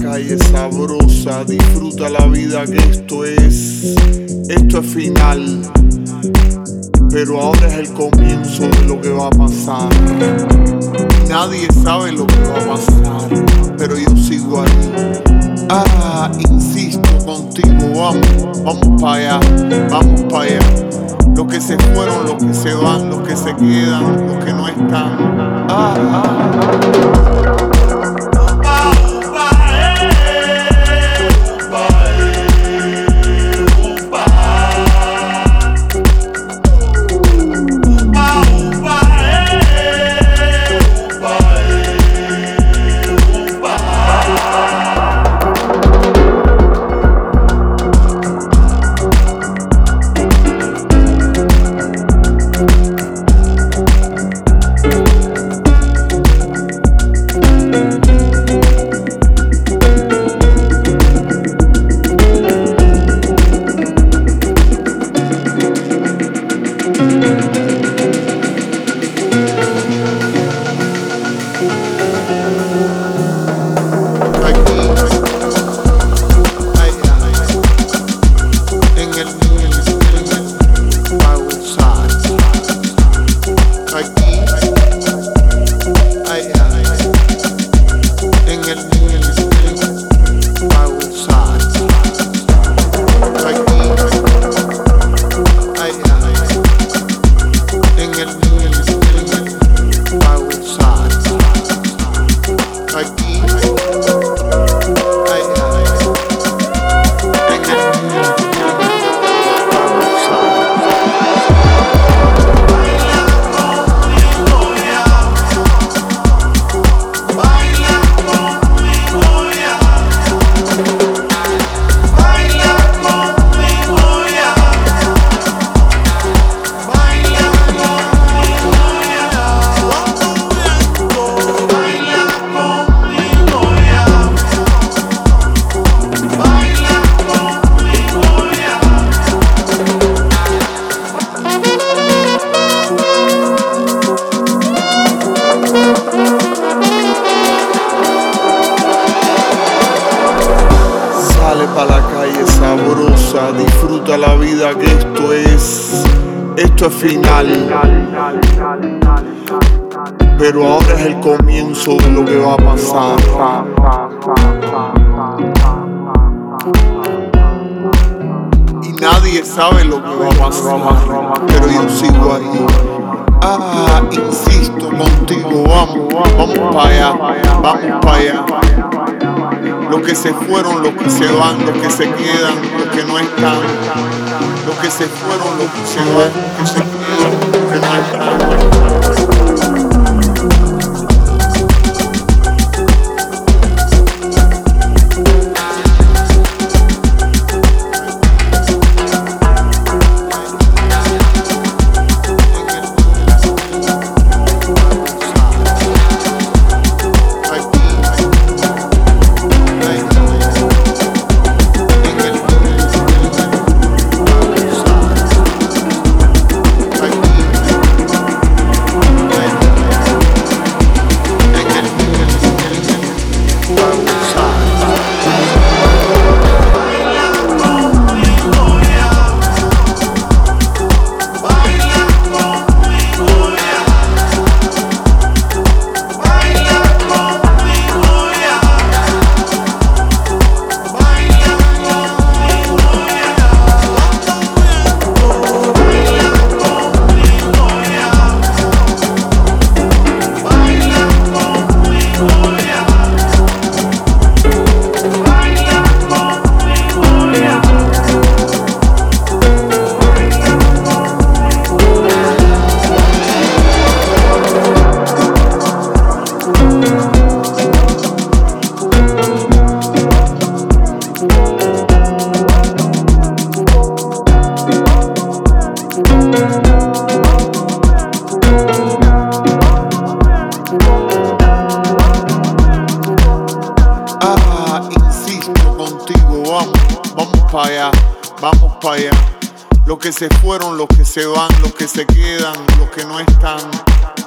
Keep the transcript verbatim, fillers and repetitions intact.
calle sabrosa, disfruta la vida que esto es, esto es final, pero ahora es el comienzo de lo que va a pasar. Nadie sabe lo que va a pasar, pero yo sigo ahí. Ah, insisto contigo, vamos, vamos para allá, vamos para allá. Los que se fueron, los que se van, los que se quedan, los que no están. Ah, ah, ah. Sabrosa, disfruta la vida que esto es, esto es final, pero ahora es el comienzo de lo que va a pasar. Y nadie sabe lo que va a pasar, pero yo sigo ahí. Ah, insisto contigo, vamos, vamos para allá, vamos para allá. Los que se fueron, los que se van, los que se quedan, los que no están. Los que se fueron, los que se van, los que se quedan, los que no están. para allá, vamos para allá. Los que se fueron, los que se van, los que se quedan, los que no están.